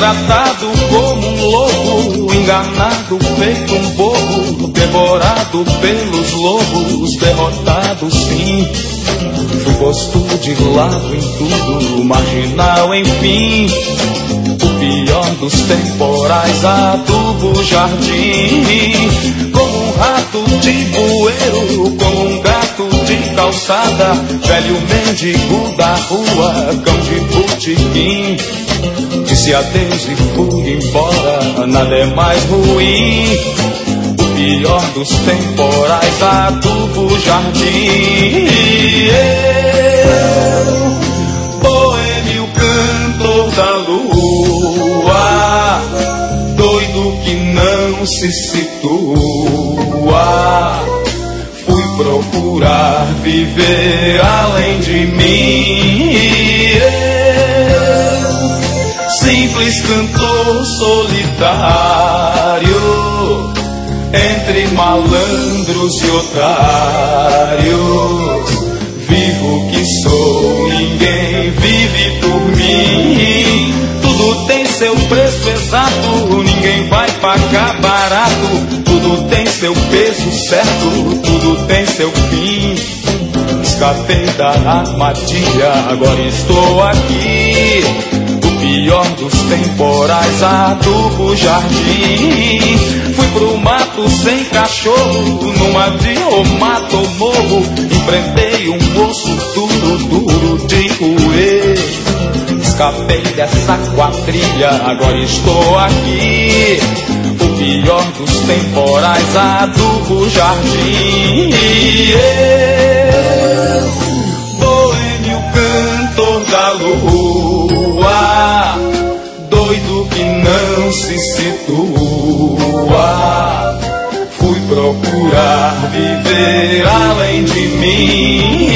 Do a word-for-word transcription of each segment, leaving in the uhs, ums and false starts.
tratado como um lobo, enganado feito um bobo, devorado pelos lobos, derrotado sim. Fui posto de lado em tudo, marginal enfim. O pior dos temporais, adubo o jardim. Como um rato de bueiro, como um gato de calçada, velho mendigo da rua, cão de botequim. Disse adeus e fui embora, nada é mais ruim. O pior dos temporais, adubo o jardim. Eu, boêmio cantor da lua, doido que não se situa, fui procurar viver além de mim. Eu, simples cantor solitário, entre malandros e otários, vivo que sou, ninguém vive por mim. Tudo tem seu preço exato, ninguém vai pagar barato. Tudo tem seu peso certo, tudo tem seu fim. Escapei da armadilha, agora estou aqui. O pior dos temporais, adubo o jardim. Fui pro mato sem cachorro, numa de ou mato ou morro. Enfrentei um osso duro, duro de roer. Escapei dessa quadrilha, agora estou aqui. O pior dos temporais, adubo o jardim. Eu, boêmio cantor da lua, doido que não se situa, fui procurar viver além de mim.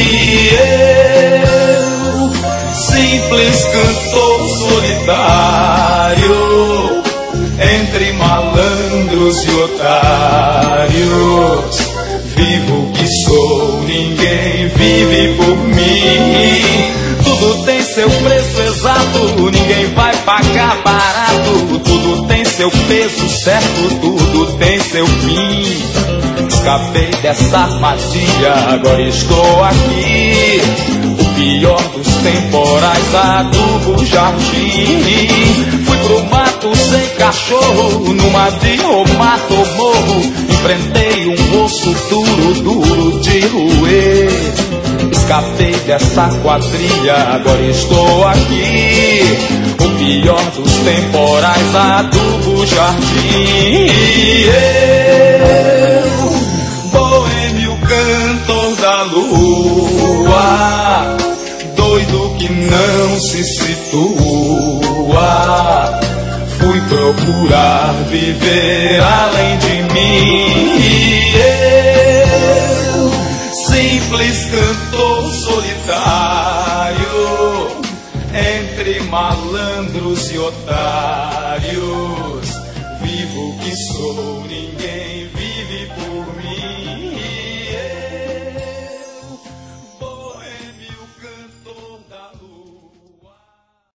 Eu, simples cantor solitário, entre malandros e otários, vivo que sou, ninguém vive por mim. Tudo tem seu preço exato, ninguém vai pagar barato. Tudo tem seu peso certo, tudo tem seu fim. Escapei dessa armadilha, agora estou aqui. O pior dos temporais, adubo o jardim. Fui pro mato sem cachorro, numa de ou mato ou morro. Enfrentei um osso duro, duro de roer. Escapei dessa quadrilha, agora estou aqui. O pior dos temporais, adubo o jardim. Eu, boêmio cantor da lua, doido que não se situa, fui procurar viver além de mim. Eu, simples cantor solitário, entre malandros e otários, vivo que sou.